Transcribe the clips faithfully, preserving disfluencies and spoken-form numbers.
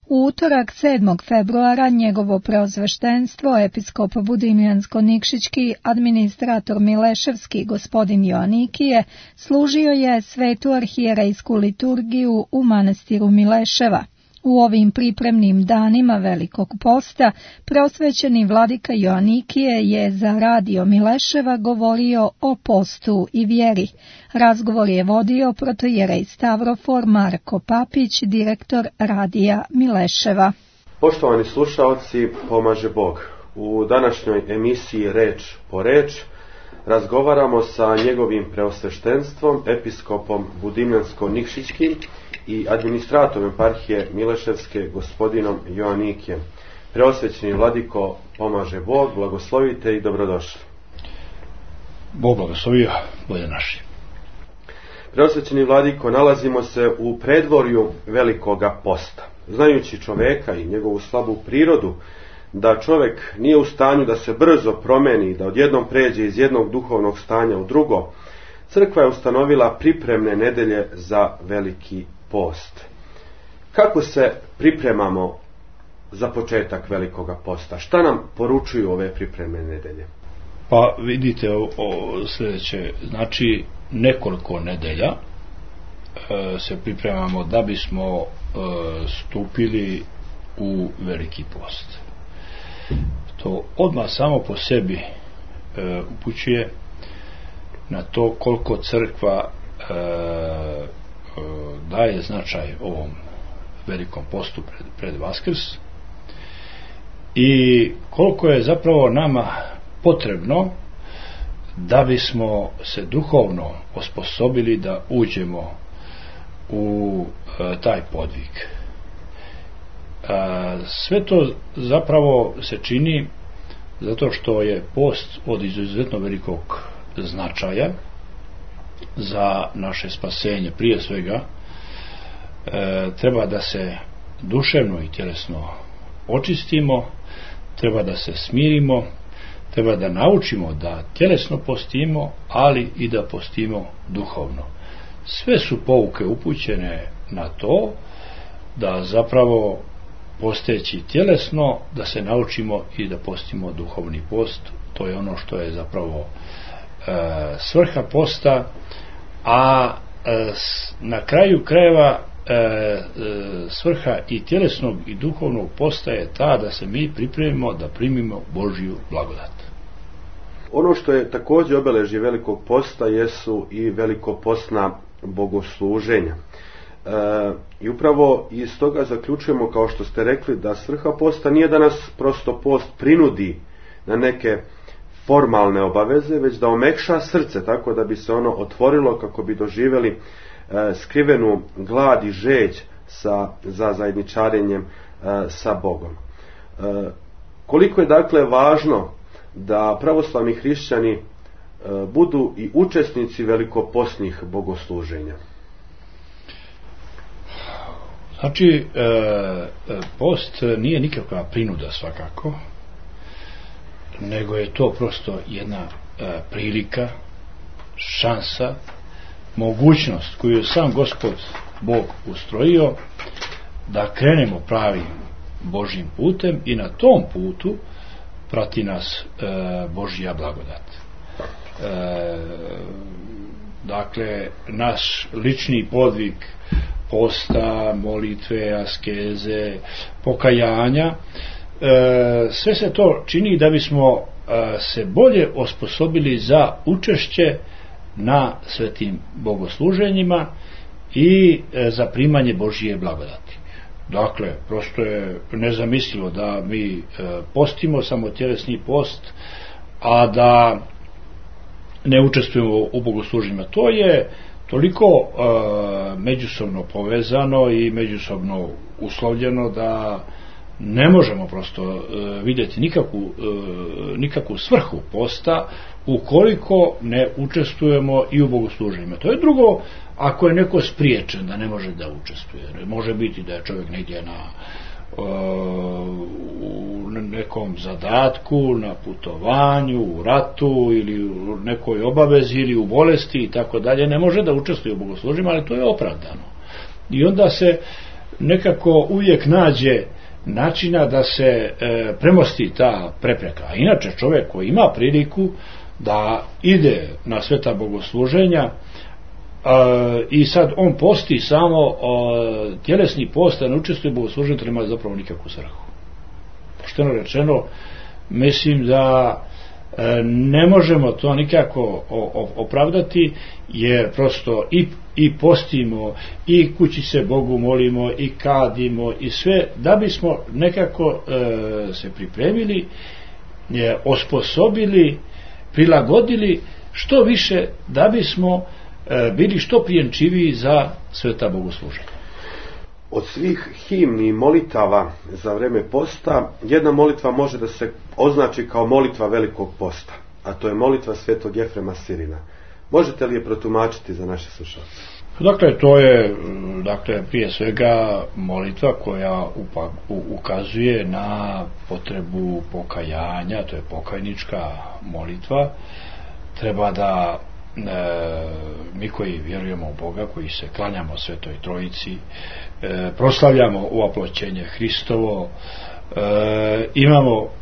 U utorak sedmog februara njegovo preosveštenstvo, episkop Budimljansko-Nikšićki, administrator Mileševski, gospodin Joanikije, služio je svetu arhijerejsku liturgiju u manastiru Mileševa. U ovim pripremnim danima Velikog posta preosvećeni vladika Joanikije je za radio Mileševa govorio o postu i vjeri. Razgovor je vodio protojerej Stavrofor Marko Papić, direktor radija Mileševa. Poštovani slušaoci, pomaže Bog. U današnjoj emisiji Reč po reč razgovaramo sa njegovim preosveštenstvom, episkopom Budimljansko-Nikšićkim i administratorom eparhije Mileševske, gospodinom Joanikijem. Preosvećeni vladiko, pomaže Bog, blagoslovite i dobrodošli. Bog blagoslovio, bolje naši. Preosvećeni vladiko, nalazimo se u predvorju Velikoga posta. Znajući čoveka i njegovu slabu prirodu, da čovek nije u stanju da se brzo promeni, da odjednom pređe iz jednog duhovnog stanja u drugo, crkva je ustanovila pripremne nedelje za Veliki post. Kako se pripremamo za početak Velikoga posta? Šta nam poručuju ove pripremne nedelje? Pa vidite o, o sljedeće, znači nekoliko nedelja e, se pripremamo da bismo e, stupili u Veliki post. To odmah samo po sebi e, upućuje na to koliko crkva e, daje značaj ovom Velikom postu pred, pred Vaskrs i koliko je zapravo nama potrebno da bismo se duhovno osposobili da uđemo u e, taj podvig. E, sve to zapravo se čini zato što je post od izuzetno velikog značaja za naše spasenje. Prije svega e, treba da se duševno i tjelesno očistimo, treba da se smirimo, treba da naučimo da tjelesno postimo, ali i da postimo duhovno. Sve su pouke upućene na to da zapravo posteći tjelesno, da se naučimo i da postimo duhovni post. To je ono što je zapravo e, svrha posta, a e, na kraju krajeva e, e, svrha i tjelesnog i duhovnog posta je ta da se mi pripremimo da primimo Božju blagodat. Ono što je također obeležje Velikog posta jesu i velikopostna bogosluženja. E, I upravo iz toga zaključujemo, kao što ste rekli, da svrha posta nije da nas prosto post prinudi na neke formalne obaveze, već da omekša srce tako da bi se ono otvorilo kako bi doživjeli e, skrivenu glad i žeđ sa, za zajedničarenjem e, sa Bogom. E, koliko je dakle važno da pravoslavni hrišćani e, budu i učesnici velikopostnih bogosluženja? Znači, post nije nikakva prinuda svakako, nego je to prosto jedna prilika, šansa, mogućnost koju je sam Gospod Bog ustrojio da krenemo pravim Božjim putem i na tom putu prati nas Božja blagodat. Dakle, naš lični podvig posta, molitve, askeze, pokajanja, e, sve se to čini da bismo e, se bolje osposobili za učešće na svetim bogosluženjima i e, za primanje Božje blagodati. Dakle, prosto je nezamislivo da mi e, postimo samo tjelesni post, a da ne učestvujemo u bogosluženjima. To je toliko e, međusobno povezano i međusobno uslovljeno da ne možemo prosto e, vidjeti nikakvu, e, nikakvu svrhu posta ukoliko ne učestvujemo i u bogosluženjima. To je drugo, ako je neko spriječen da ne može da učestvuje. Može biti da je čovjek negdje na u nekom zadatku, na putovanju, u ratu ili u nekoj obavezi ili u bolesti i tako dalje, ne može da učestvuje u bogosluženjima, ali to je opravdano. I onda se nekako uvijek nađe načina da se e, premosti ta prepreka. A inače čovjek koji ima priliku da ide na sveta bogosluženja e, i sad on posti samo e, tjelesni post, a ne učestvuje u bogosluženju, to nema zapravo nikakvu svrhu. Pošteno rečeno, mislim da e, ne možemo to nikako opravdati, jer prosto i, i postimo, i kući se Bogu molimo, i kadimo, i sve, da bismo nekako e, se pripremili, e, osposobili, prilagodili što više, da bismo e, bili što prijemčiviji za sveta bogosluženja. Od svih himni i molitava za vreme posta, jedna molitva može da se označi kao molitva velikog posta, a to je molitva svetog Jefrema Sirina. Možete li je protumačiti za naše slušalce? Dakle, to je dakle, prije svega molitva koja ukazuje na potrebu pokajanja, to je pokajnička molitva. Treba da e, mi koji vjerujemo u Boga, koji se klanjamo Svetoj Trojici, e, proslavljamo uoploćenje Hristovo, e, imamo e,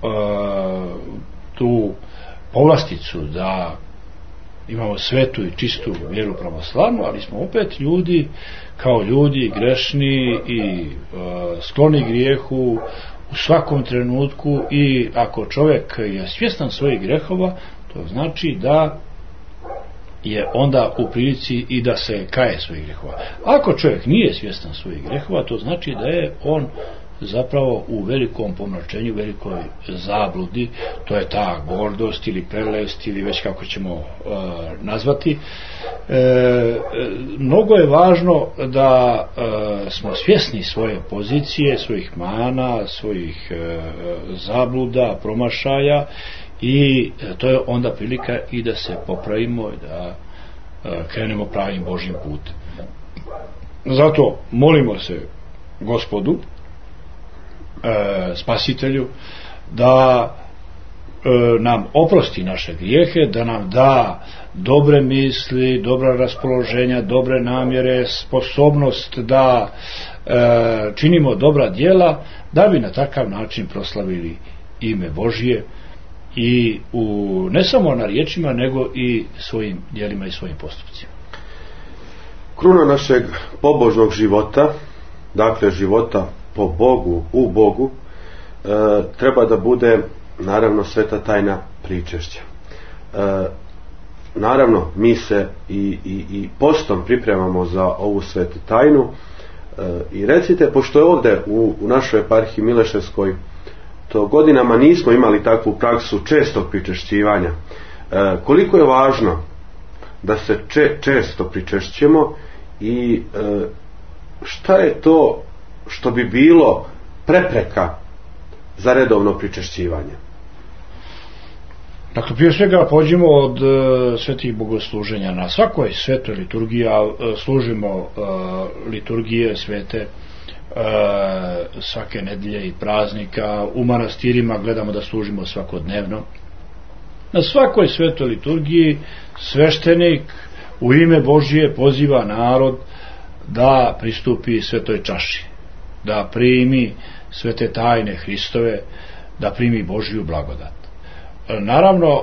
tu povlasticu da imamo svetu i čistu vjeru pravoslavnu, ali smo opet ljudi, kao ljudi grešni i e, skloni grijehu u svakom trenutku, i ako čovjek je svjestan svojih grehova, to znači da je onda u prilici i da se kaje svojih grehova. Ako čovjek nije svjestan svojih grehova, to znači da je on zapravo u velikom pomračenju, velikoj zabludi, to je ta gordost ili prelest ili već kako ćemo uh, nazvati. E, mnogo je važno da uh, smo svjesni svoje pozicije, svojih mana, svojih uh, zabluda, promašaja, i to je onda prilika i da se popravimo i da uh, krenemo pravim Božjim putem. Zato molimo se Gospodu, E, Spasitelju, da e, nam oprosti naše grijehe, da nam da dobre misli, dobra raspoloženja, dobre namjere, sposobnost da e, činimo dobra djela, da bi na takav način proslavili ime Božje, i u, ne samo na riječima, nego i svojim djelima i svojim postupcima. Kruna našeg pobožnog života, dakle života po Bogu, u Bogu, e, treba da bude naravno sveta tajna pričešća. E, naravno mi se i, i, i postom pripremamo za ovu svetu tajnu, e, i recite, pošto je ovdje u, u našoj eparhiji Mileševskoj to godinama nismo imali takvu praksu čestog pričešćivanja, e, koliko je važno da se če, često pričešćemo, i e, šta je to što bi bilo prepreka za redovno pričešćivanje? Dakle, prije svega pođimo od e, svetih bogosluženja. Na svakoj svetoj liturgiji e, služimo e, liturgije svete e, svake nedjelje i praznika. U manastirima gledamo da služimo svakodnevno. Na svakoj svetoj liturgiji sveštenik u ime Božje poziva narod da pristupi svetoj čaši, da primi svete tajne Hristove, da primi Božju blagodat. Naravno,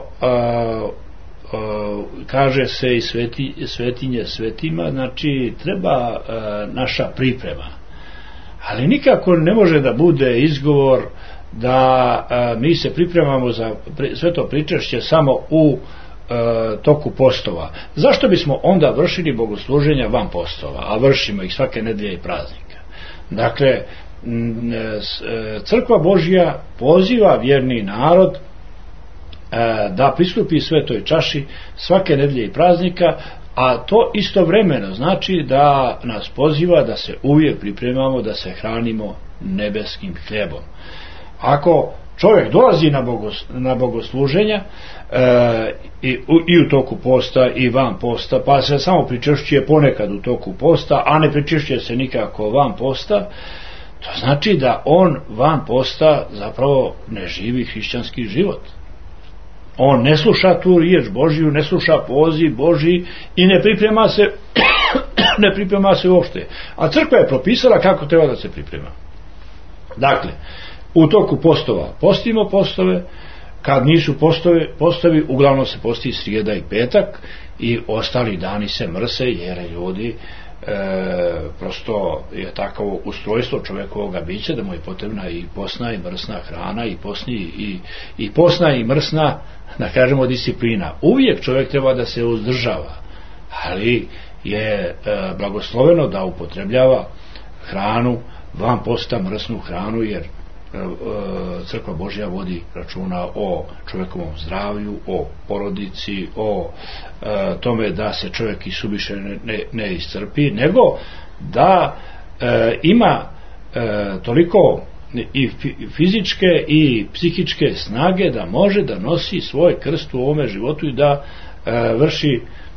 kaže se i sveti, svetinje svetima, znači treba naša priprema, ali nikako ne može da bude izgovor da mi se pripremamo za sveto pričešće samo u toku postova. Zašto bismo onda vršili bogosluženja van postova, a vršimo ih svake nedjelje i praznika? Dakle, crkva Božja poziva vjerni narod da pristupi svetoj čaši svake nedjelje i praznika, a to istovremeno znači da nas poziva da se uvijek pripremamo, da se hranimo nebeskim hljebom. Ako čovjek dolazi na, bogos, na bogosluženja e, i, u, i u toku posta i van posta, pa se samo pričešćuje ponekad u toku posta, a ne pričešćuje se nikako van posta, to znači da on van posta zapravo ne živi hrišćanski život. On ne sluša tu riječ Božju, ne sluša poziv Božji i ne priprema se ne priprema se uopšte. A crkva je propisala kako treba da se priprema. Dakle, u toku postova postimo postove, kad nisu postovi, postovi uglavnom se posti srijeda i petak i ostali dani se mrse jer ljudi e, prosto je takvo ustrojstvo čovjekovog bića da mu je potrebna i posna i mrsna hrana i posni i, i posna i mrsna, da kažemo, disciplina. Uvijek čovjek treba da se uzdržava, ali je e, blagosloveno da upotrebljava hranu van posta, mrsnu hranu, jer Crkva Božja vodi računa o čovjekovom zdravlju, o porodici, o e, tome da se čovjek i suviše ne, ne, ne iscrpi, nego da e, ima e, toliko i fizičke i psihičke snage da može da nosi svoj krst u ovome životu i da e, vrši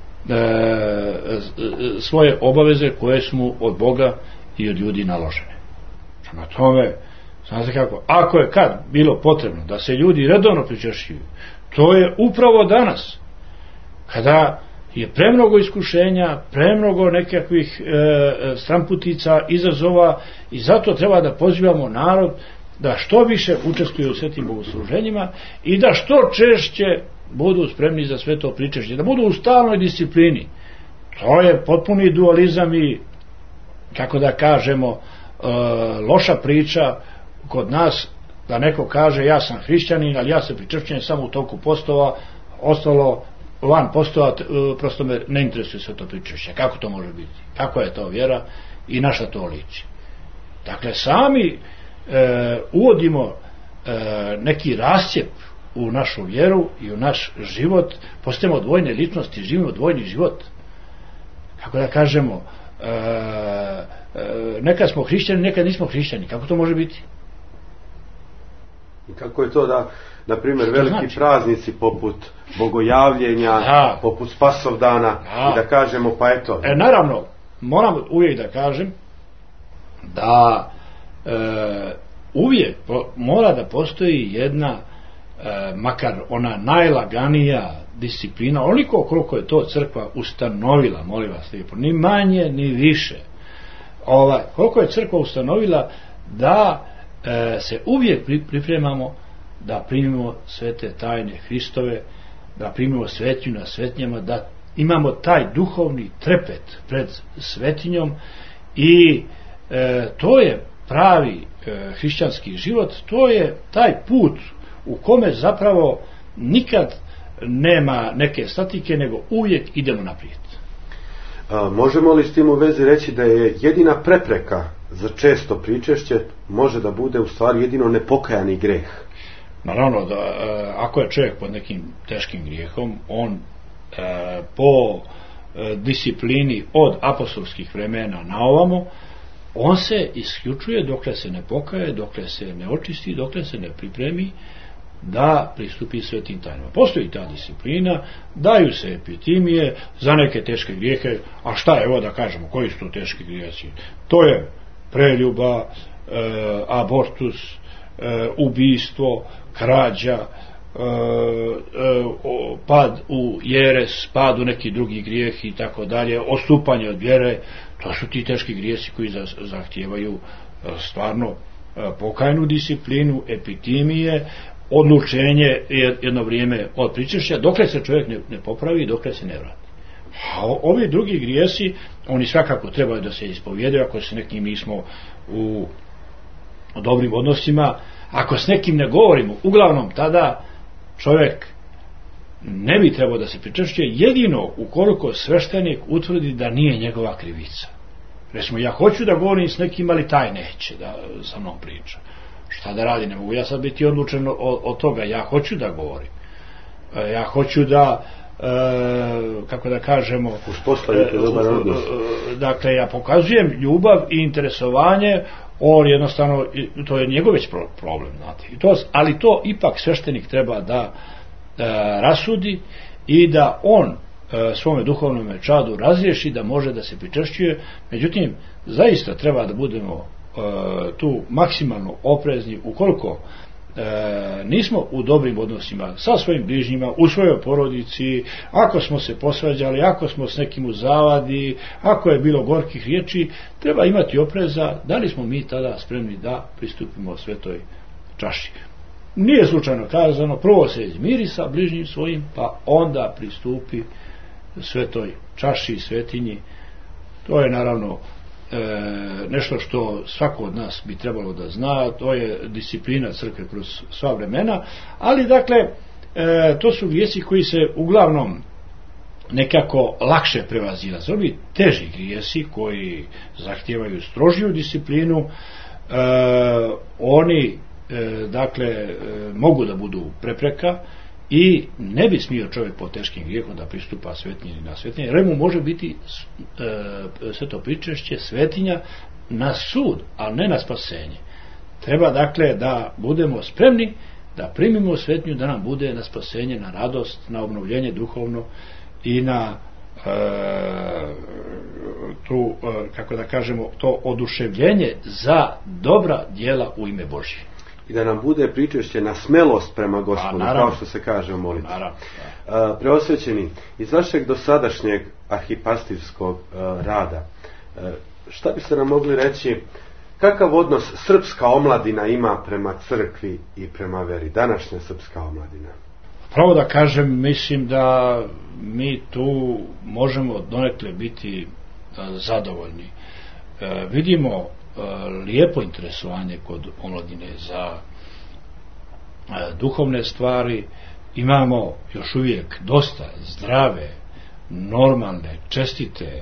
e, svoje obaveze koje su mu od Boga i od ljudi naložene. Na tome, znate kako, ako je kad bilo potrebno da se ljudi redovno pričešćuju, to je upravo danas, kada je premnogo iskušenja, premnogo nekakvih e, stramputica, izazova, i zato treba da pozivamo narod da što više učestvuje u svetim bogosluženjima i da što češće budu spremni za sve to pričešće, da budu u stalnoj disciplini. To je potpuni dualizam i, kako da kažemo, e, loša priča kod nas, da neko kaže ja sam hrišćanin, ali ja se pričešćujem samo u toku postova, ostalo van postova prosto me ne interesuje sve to pričešće. Kako to može biti? Kako je to vjera i na šta to liči? Dakle, sami e, uvodimo e, neki rascjep u našu vjeru i u naš život, postajemo dvojne ličnosti, živimo dvojni život. Kako da kažemo, e, e, nekad smo hrišćani, nekad nismo hrišćani. Kako to može biti? I kako je to da, na primjer, veliki znači? praznici poput bogojavljenja, ja. poput Spasovdana, ja. i da kažemo, pa eto. E, naravno, moram uvijek da kažem da e, uvijek po, mora da postoji jedna, e, makar ona najlaganija disciplina, onoliko koliko je to crkva ustanovila, molim vas lijepo, ni manje, ni više. Ovaj, koliko je crkva ustanovila da e, se uvijek pripremamo da primimo sve te tajne Hristove, da primimo svetinju na svetnjama, da imamo taj duhovni trepet pred svetinjom i e, to je pravi e, hrišćanski život, to je taj put u kome zapravo nikad nema neke statike, nego uvijek idemo naprijed. A, možemo li s tim u vezi reći da je jedina prepreka za često pričešće može da bude u stvari jedino nepokajani greh? Naravno da e, ako je čovjek pod nekim teškim grijehom, on e, po e, disciplini od apostolskih vremena na ovamo, on se isključuje dokle se ne pokaje, dokle se ne očisti, dokle se ne pripremi da pristupi svetim tajnama. Postoji ta disciplina, daju se epitimije za neke teške grijehe, a šta je, evo da kažemo, koji su to teški grijesi? To je preljuba, e, abortus, e, ubijstvo, krađa, e, e, pad u jeres, pad u neki drugi grijeh i tako dalje, odstupanje od vjere. To su ti teški grijesi koji zahtijevaju stvarno pokajnu disciplinu, epitimije, odlučenje jedno vrijeme od pričešća, dokle se čovjek ne, ne popravi, dokle se ne vrati. A ovi drugi grijesi, oni svakako trebaju da se ispovjedaju, ako se nekim nismo u dobrim odnosima, ako s nekim ne govorimo, uglavnom tada čovjek ne bi trebao da se pričešćuje, jedino ukoliko sveštenik utvrdi da nije njegova krivica. Recimo, ja hoću da govorim s nekim, ali taj neće da sa mnom priča. Šta da radi, ne mogu ja sad biti odlučen od toga, ja hoću da govorim. Ja hoću da, e, kako da kažemo, uspostavite dobar odnos. Dakle, ja pokazujem ljubav i interesovanje, on jednostavno, to je njegov već problem, znate. I to, ali to ipak sveštenik treba da e, rasudi i da on e, svome duhovnom čadu razriješi da može da se pričešćuje. Međutim, zaista treba da budemo e, tu maksimalno oprezni ukoliko e, nismo u dobrim odnosima sa svojim bližnjima, u svojoj porodici, ako smo se posvađali, ako smo s nekim u zavadi, ako je bilo gorkih riječi, treba imati opreza da li smo mi tada spremni da pristupimo svetoj čaši. Nije slučajno kazano, prvo se izmiri sa bližnjim svojim, pa onda pristupi svetoj čaši, svetinji. To je naravno e, nešto što svako od nas bi trebalo da zna, to je disciplina crkve kroz sva vremena, ali dakle e, to su grijesi koji se uglavnom nekako lakše prevazilaze. Ovi teži grijesi koji zahtijevaju strožiju disciplinu, e, oni e, dakle e, mogu da budu prepreka i ne bi smio čovjek po teškim grijehom da pristupa svetinji na svetinje, jer mu može biti e, sveto pričešće, svetinja na sud, ali ne na spasenje. Treba dakle da budemo spremni da primimo svetinju, da nam bude na spasenje, na radost, na obnovljenje duhovno i na e, tu, e, kako da kažemo, to oduševljenje za dobra djela u ime Božje. I da nam bude pričešće na smelost prema Gospodu, pa, kao što se kaže u molitvi. Naravno, da. Preosvećeni, iz vašeg dosadašnjeg arhipastirskog rada, šta biste nam mogli reći, kakav odnos srpska omladina ima prema crkvi i prema veri, današnja srpska omladina? Pravo da kažem, mislim da mi tu možemo donekle biti zadovoljni. E, vidimo lijepo interesovanje kod omladine za duhovne stvari, imamo još uvijek dosta zdrave, normalne, čestite e,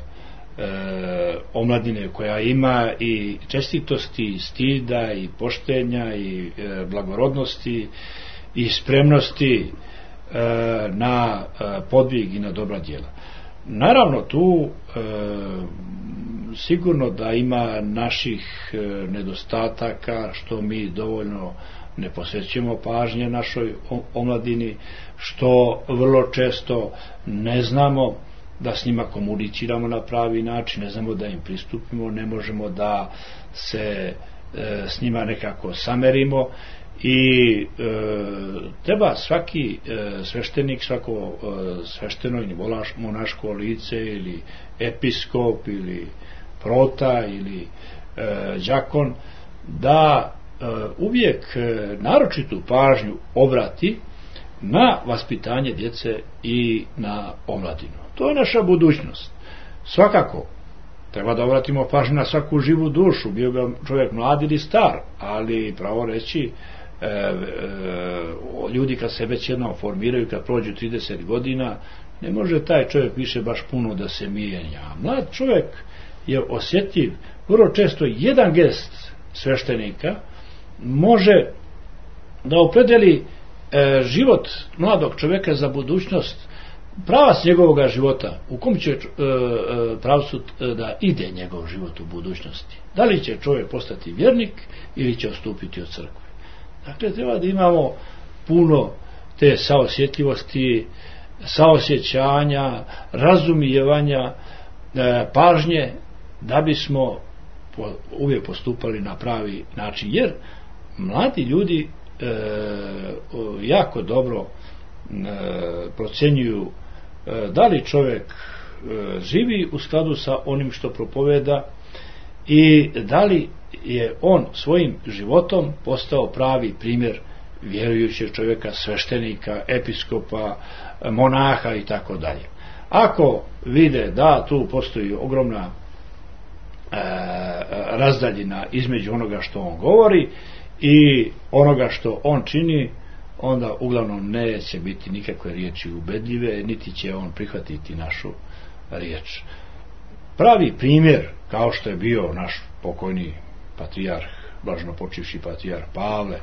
omladine koja ima i čestitosti, i stida, i poštenja, i e, blagorodnosti, i spremnosti e, na e, podvig i na dobra djela. Naravno tu e, sigurno da ima naših e, nedostataka, što mi dovoljno ne posvećujemo pažnje našoj omladini, što vrlo često ne znamo da s njima komuniciramo na pravi način, ne znamo da im pristupimo, ne možemo da se e, s njima nekako samerimo i e, treba svaki e, sveštenik, svako e, svešteno ili monaško lice ili episkop ili prota ili e, đakon da e, uvijek e, naročitu pažnju obrati na vaspitanje djece i na omladinu. To je naša budućnost. Svakako treba da obratimo pažnju na svaku živu dušu, bio ga čovjek mlad ili star, ali pravo reći e, e, ljudi kad se već jednom formiraju, kad prođu trideset godina, ne može taj čovjek više baš puno da se mijenja. Mlad čovjek je osjetljiv, vrlo često jedan gest sveštenika može da opredeli e, život mladog čovjeka za budućnost, pravac njegovog života, u kom će e, pravcu da ide njegov život u budućnosti. Da li će čovjek postati vjernik ili će odstupiti od crkve. Dakle, treba da imamo puno te saosjetljivosti, saosjećanja, razumijevanja, e, pažnje, da bismo po, uvijek postupali na pravi način, jer mladi ljudi e, jako dobro e, procjenjuju e, da li čovjek e, živi u skladu sa onim što propoveda i da li je on svojim životom postao pravi primjer vjerujućeg čovjeka, sveštenika, episkopa, monaha i tako dalje. Ako vide da tu postoji ogromna e, razdaljina između onoga što on govori i onoga što on čini, onda uglavnom neće biti nikakve riječi ubedljive, niti će on prihvatiti našu riječ. Pravi primjer, kao što je bio naš pokojni patrijarh, blaženo počivši patrijarh Pavle,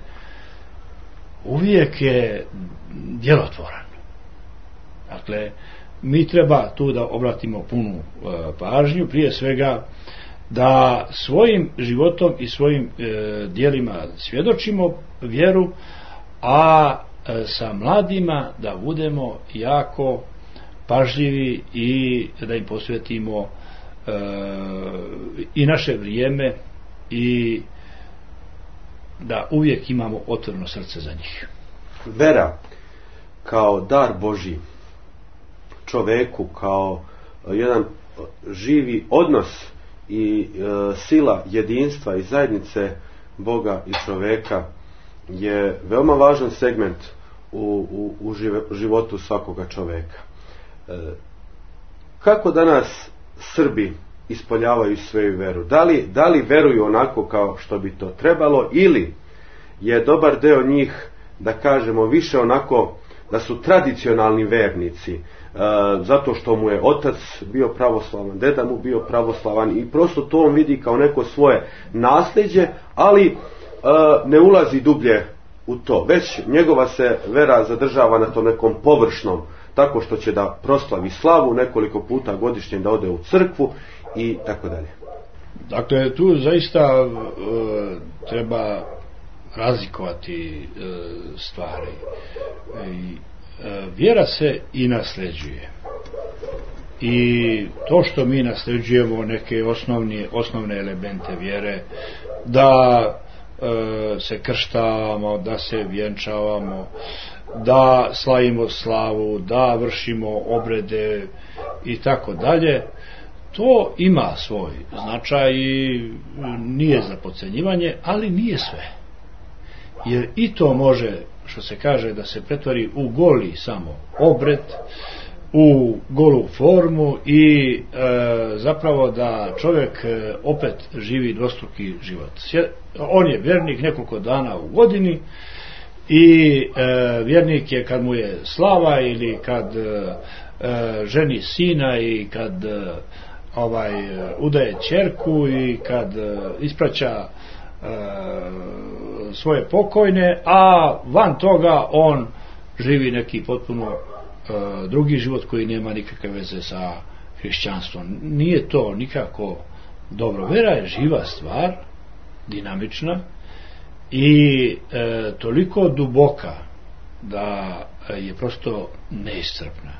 uvijek je djelotvoran. Dakle, mi treba tu da obratimo punu e, pažnju, prije svega da svojim životom i svojim e, djelima svjedočimo vjeru, a e, sa mladima da budemo jako pažljivi i da im posvetimo e, i naše vrijeme i da uvijek imamo otvoreno srce za njih. Vera kao dar Božji čoveku, kao jedan živi odnos i e, sila jedinstva i zajednice Boga i čoveka je veoma važan segment u, u, u životu svakoga čoveka. E, kako danas Srbi ispoljavaju svoju veru? Da li, da li veruju onako kao što bi to trebalo, ili je dobar deo njih, da kažemo, više onako da su tradicionalni vernici, e, zato što mu je otac bio pravoslavan, deda mu bio pravoslavan i prosto to on vidi kao neko svoje nasljeđe, ali e, ne ulazi dublje u to, već njegova se vera zadržava na tom nekom površnom, tako što će da proslavi slavu nekoliko puta godišnje, da ode u crkvu i tako dalje. Dakle, tu zaista e, treba razlikovati e, stvari. I, e, vjera se i nasljeđuje. I to što mi nasljeđujemo neke osnovne, osnovne elemente vjere, da e, se krštavamo, da se vjenčavamo, da slavimo slavu, da vršimo obrede i tako dalje, to ima svoj značaj i nije za podcenjivanje, ali nije sve. Jer i to može, što se kaže, da se pretvori u goli samo obred, u golu formu i e, zapravo da čovjek e, opet živi dvostruki život. On je vjernik nekoliko dana u godini i e, vjernik je kad mu je slava ili kad e, ženi sina i kad e, ovaj udaje ćerku i kad e, ispraća e, svoje pokojne, a van toga on živi neki potpuno e, drugi život koji nema nikakve veze sa hrišćanstvom. Nije to nikako dobro. Vera je živa stvar, dinamična i e, toliko duboka da je prosto neiscrpna.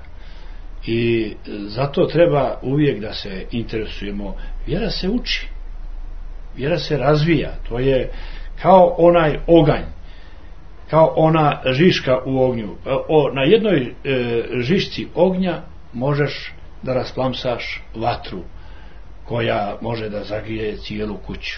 I zato treba uvijek da se interesujemo. Vjera se uči, vjera se razvija. To je kao onaj oganj, kao ona žiška u ognju. O, na jednoj e, žišci ognja možeš da rasplamsaš vatru koja može da zagrije cijelu kuću,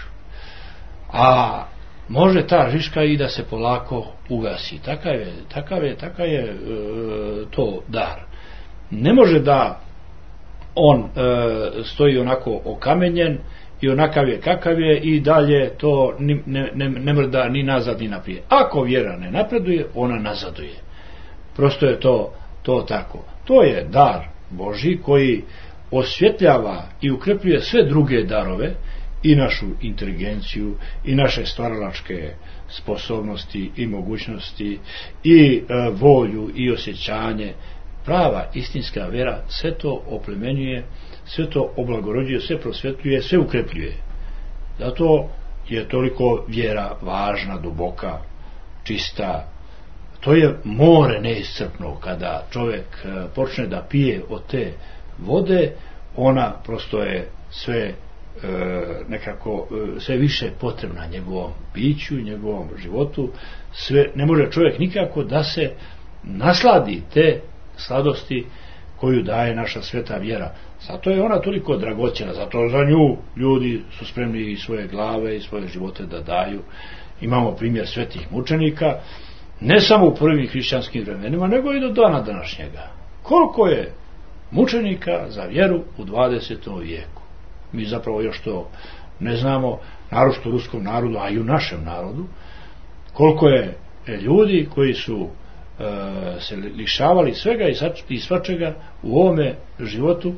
a može ta žiška i da se polako ugasi. Takav je, takav je, takav je e, to dar. Ne može da on e, stoji onako okamenjen i onakav je kakav je i dalje to ne, ne, ne mrda ni nazad ni naprijed. Ako vjera ne napreduje, ona nazaduje. Prosto je to, to tako. To je dar Božji koji osvjetljava i ukrepljuje sve druge darove, i našu inteligenciju i naše stvaralačke sposobnosti i mogućnosti i e, volju i osjećanje. Prava istinska vera sve to oplemenjuje, sve to oblagorođuje, sve prosvjetljuje, sve ukrepljuje. Zato je toliko vjera važna, duboka, čista. To je more neiscrpno. Kada čovjek počne da pije od te vode, ona prosto je sve e, nekako e, sve više potrebna njegovom biću, njegovom životu. Sve, ne može čovjek nikako da se nasladi te sladosti koju daje naša sveta vjera. Zato je ona toliko dragoćena, zato za nju ljudi su spremni i svoje glave i svoje živote da daju. Imamo primjer svetih mučenika, ne samo u prvim hrišćanskim vremenima, nego i do dana današnjega. Koliko je mučenika za vjeru u dvadesetom vijeku? Mi zapravo još to ne znamo, naročito u ruskom narodu, a i u našem narodu, koliko je ljudi koji su e, se lišavali svega i svačega u ovome životu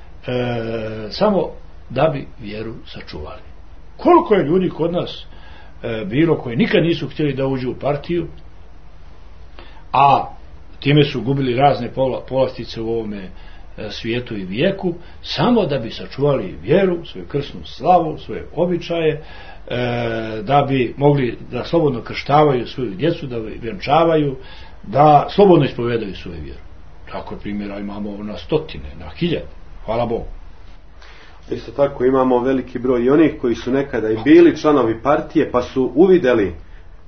e, samo da bi vjeru sačuvali. Koliko je ljudi kod nas e, bilo koji nikad nisu htjeli da uđu u partiju, a time su gubili razne povlastice u ovome svijetu i vijeku, samo da bi sačuvali vjeru, svoju krsnu slavu, svoje običaje, e, da bi mogli da slobodno krštavaju svoju djecu, da vjenčavaju, da slobodno ispovedaju svoju vjeru. Tako primjera imamo na stotine, na hiljade. Hvala Bogu. Isto tako imamo veliki broj i onih koji su nekada i bili članovi partije, pa su uvidjeli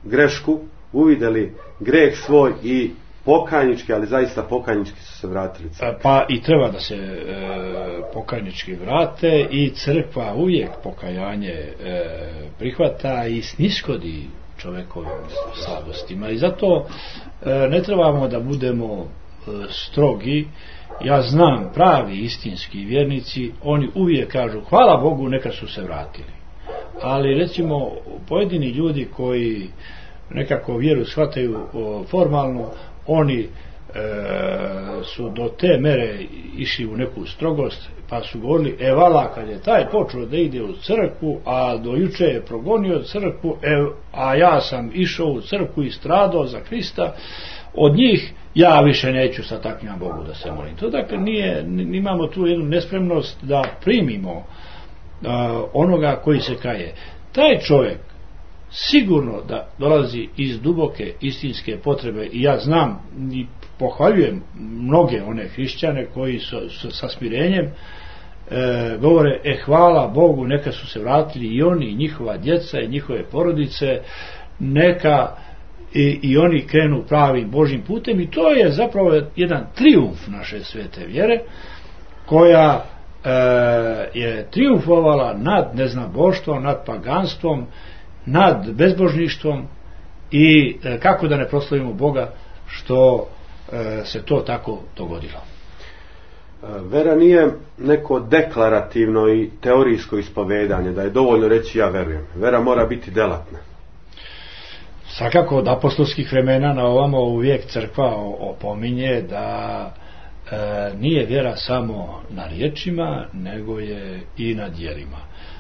grešku, uvidjeli greh svoj i pokajnički, ali zaista pokajnički su se vratili. Pa i treba da se e, pokajnički vrate i crkva uvijek pokajanje e, prihvata i sniskodi čovjekovim slabostima i zato e, ne trebamo da budemo e, strogi. Ja znam pravi istinski vjernici, oni uvijek kažu hvala Bogu neka su se vratili, ali recimo pojedini ljudi koji nekako vjeru shvataju o, formalno, oni e, su do te mere išli u neku strogost pa su govorili e vala kad je taj počeo da ide u crkvu, a do juče je progonio crkvu, e, a ja sam išao u crkvu i stradao za Krista, od njih ja više neću sa takvim Bogu da se molim. To dakle nije, imamo tu jednu nespremnost da primimo uh, onoga koji se kaje. Taj čovjek sigurno da dolazi iz duboke istinske potrebe i ja znam i pohvaljujem mnoge one hrišćane koji su, su sa smirenjem e, govore e hvala Bogu neka su se vratili i oni i njihova djeca i njihove porodice, neka i, i oni krenu pravim Božjim putem i to je zapravo jedan trijumf naše svete vjere koja e, je trijumfovala nad neznaboštvom, nad paganstvom, nad bezbožništvom i e, kako da ne proslavimo Boga što e, se to tako dogodilo. Vera nije neko deklarativno i teorijsko ispovedanje, da je dovoljno reći ja verujem. Vera mora biti delatna. Svakako od apostolskih vremena na ovamo uvijek crkva opominje da e, nije vjera samo na riječima, nego je i na djelima.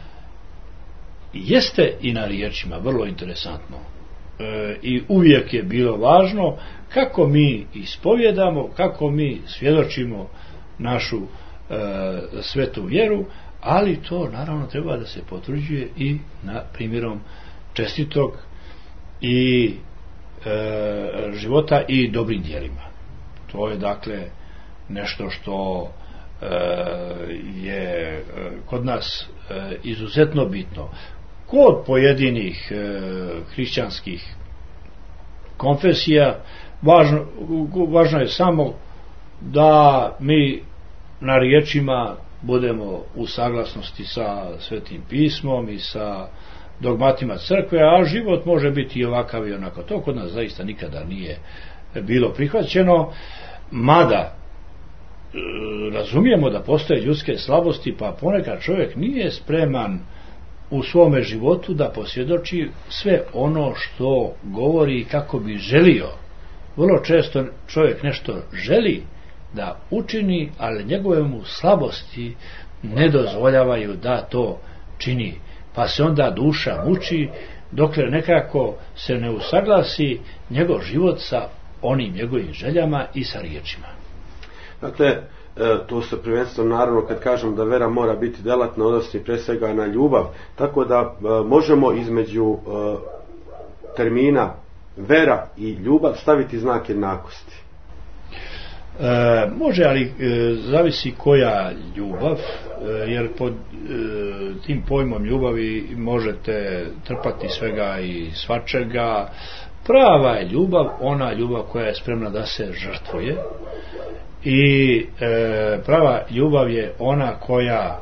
Jeste i na riječima, vrlo interesantno. E, I uvijek je bilo važno kako mi ispovjedamo, kako mi svjedočimo našu e, svetu vjeru, ali to naravno treba da se potvrđuje i na primjerom čestitog i e, života i dobrim djelima. To je dakle nešto što e, je kod nas e, izuzetno bitno. Kod pojedinih e, hrišćanskih konfesija važno, važno je samo da mi na riječima budemo u saglasnosti sa Svetim pismom i sa dogmatima crkve, a život može biti i ovakav i onako. To kod nas zaista nikada nije bilo prihvaćeno, mada e, razumijemo da postoje ljudske slabosti, pa ponekad čovjek nije spreman u svome životu da posvjedoči sve ono što govori kako bi želio. Vrlo često čovjek nešto želi da učini, ali njegove mu slabosti ne dozvoljavaju da to čini, pa se onda duša muči dokle nekako se ne usaglasi njegov život sa onim njegovim željama i sa riječima. Dakle, to se prvenstveno naravno kad kažem da vera mora biti delatna odnosi pre svega na ljubav, tako da možemo između termina vera i ljubav staviti znak jednakosti. E, može, ali e, zavisi koja ljubav, e, jer pod e, tim pojmom ljubavi možete trpati svega i svačega. Prava je ljubav ona ljubav koja je spremna da se žrtvuje i e, prava ljubav je ona koja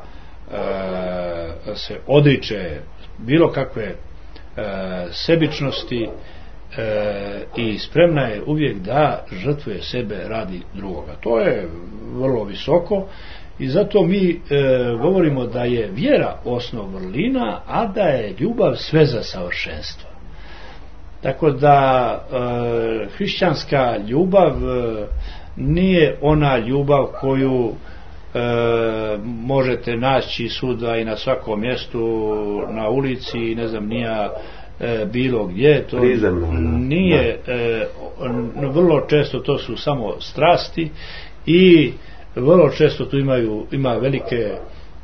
e, se odriče bilo kakve e, sebičnosti E, i spremna je uvijek da žrtvuje sebe radi drugoga. To je vrlo visoko i zato mi e, govorimo da je vjera osnov vrlina, a da je ljubav sve za savršenstvo. Tako da e, hrišćanska ljubav e, nije ona ljubav koju e, možete naći svuda i na svakom mjestu, na ulici, ne znam nija E, bilo gdje, to nije e, vrlo često to su samo strasti i vrlo često tu imaju ima velike e,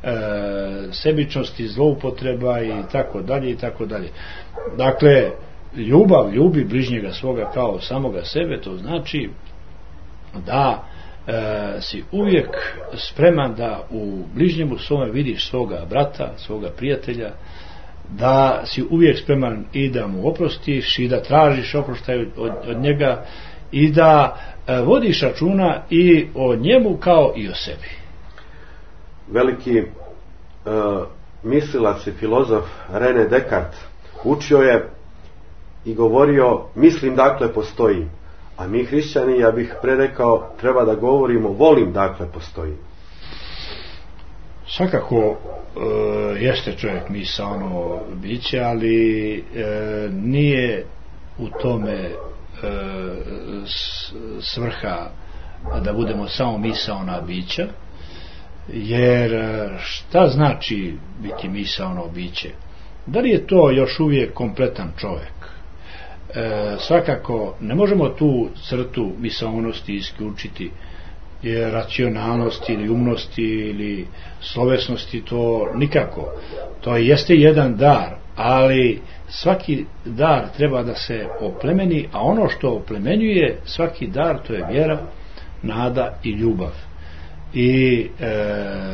sebičnosti, zloupotreba i tako dalje i tako dalje. Dakle, ljubav ljubi bližnjega svoga kao samoga sebe, to znači da e, si uvijek spreman da u bližnjemu svome vidiš svoga brata, svoga prijatelja, da si uvijek spreman i da mu oprostiš i da tražiš oproštaj od, od njega i da e, vodiš računa i o njemu kao i o sebi. Veliki e, mislilac i filozof René Descartes učio je i govorio mislim dakle postoji, a mi hrišćani, ja bih prerekao, treba da govorimo volim dakle postoji. Svakako e, jeste čovjek misaono biće, ali e, nije u tome e, svrha da budemo samo misaona bića, jer šta znači biti misaono biće? Da li je to još uvijek kompletan čovjek? E, svakako ne možemo tu crtu misaonosti isključiti, je racionalnosti ili umnosti ili slovesnosti, to nikako. To jeste jedan dar, ali svaki dar treba da se oplemeni, a ono što oplemenjuje svaki dar, to je vjera, nada i ljubav. I e,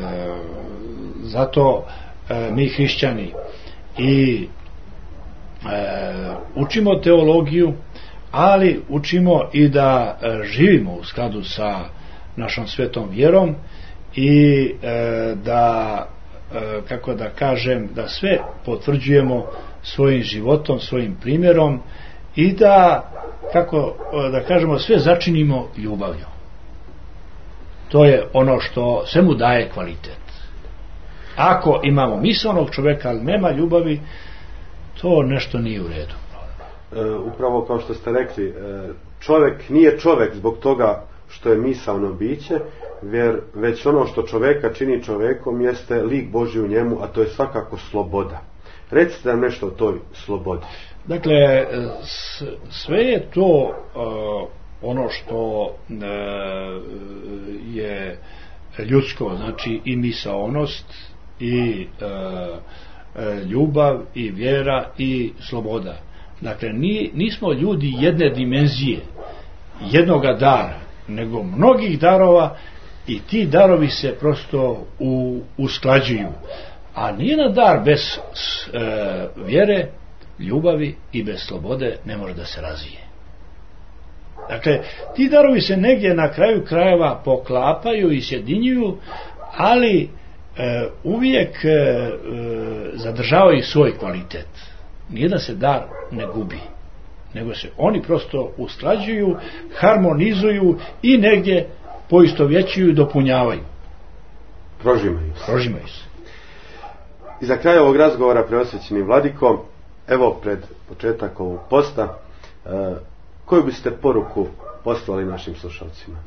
zato e, mi hrišćani i e, učimo teologiju, ali učimo i da e, živimo u skladu sa našom svetom vjerom i e, da e, kako da kažem, da sve potvrđujemo svojim životom, svojim primjerom i da, kako da kažemo, sve začinimo ljubavlju. To je ono što sve mu daje kvalitet. Ako imamo misaonog čovjeka, ali nema ljubavi, to nešto nije u redu. E, upravo kao što ste rekli, čovjek nije čovjek zbog toga što je misaono biće, već ono što čovjeka čini čovjekom jeste lik Božji u njemu, a to je svakako sloboda. Recite nam nešto o toj slobodi. Dakle, sve je to uh, ono što uh, je ljudsko, znači i misaonost i uh, ljubav i vjera i sloboda. Dakle, ni, nismo ljudi jedne dimenzije, jednoga dara, nego mnogih darova i ti darovi se prosto u, usklađuju. A nijedan dar bez e, vjere, ljubavi i bez slobode ne može da se razvije. Dakle, ti darovi se negdje na kraju krajeva poklapaju i sjedinjuju, ali e, uvijek e, e, zadržavaju svoj kvalitet. Nijedan se dar ne gubi, nego se oni prosto usklađuju, harmonizuju i negdje poistovjećuju i dopunjavaju. Prožimaju se. Prožimaju se. I za kraj ovog razgovora, preosvećeni vladiko, evo pred početak ovog posta, e, koju biste poruku poslali našim slušalcima?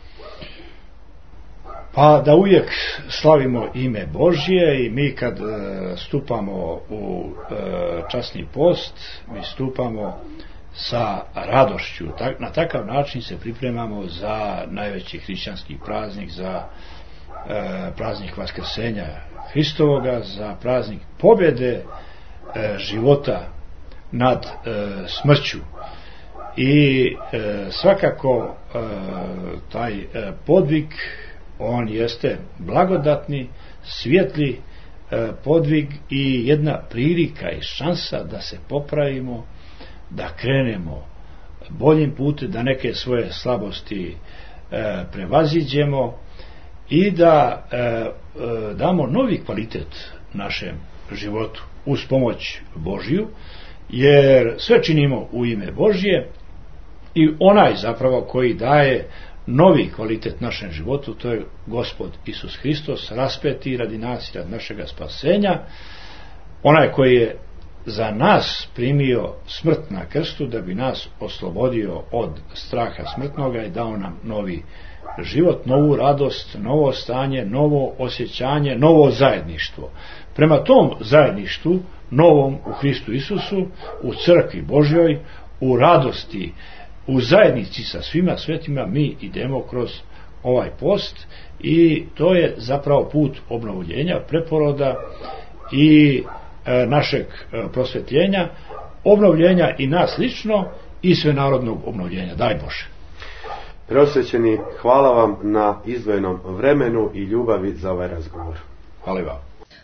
Pa da uvijek slavimo ime Božje i mi kad e, stupamo u e, časni post, mi stupamo sa radošću. Tak, na takav način se pripremamo za najveći hrišćanski praznik, za e, praznik Vaskrsenja Hristovoga, za praznik pobjede e, života nad e, smrću. I e, svakako e, taj e, podvig, on jeste blagodatni, svjetli e, podvig i jedna prilika i šansa da se popravimo, da krenemo boljim putem, da neke svoje slabosti e, prevaziđemo i da e, e, damo novi kvalitet našem životu uz pomoć Božju, jer sve činimo u ime Božje i onaj zapravo koji daje novi kvalitet našem životu, to je Gospod Isus Hristos, raspeti radi nas i radi našega spasenja, onaj koji je za nas primio smrt na krstu da bi nas oslobodio od straha smrtnoga i dao nam novi život, novu radost, novo stanje, novo osjećanje, novo zajedništvo. Prema tom zajedništvu novom u Hristu Isusu, u crkvi Božjoj, u radosti, u zajednici sa svima svetima mi idemo kroz ovaj post i to je zapravo put obnovljenja, preporoda i e, našeg e, prosvjetljenja, obnovljenja i nas lično i svenarodnog obnovljenja. Daj Bože. Preosvećeni, hvala vam na izdvojenom vremenu i ljubavi za ovaj razgovor. Hvala vam.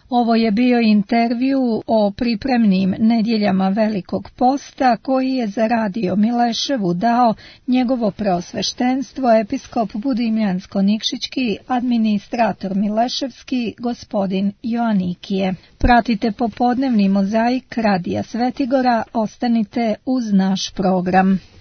Ovo je bio intervju o pripremnim nedjeljama Velikog posta koji je za Radio Mileševu dao njegovo preosveštenstvo episkop Budimljansko-Nikšićki, administrator Mileševski, gospodin Joanikije. Pratite popodnevni mozaik Radija Svetigora, ostanite uz naš program.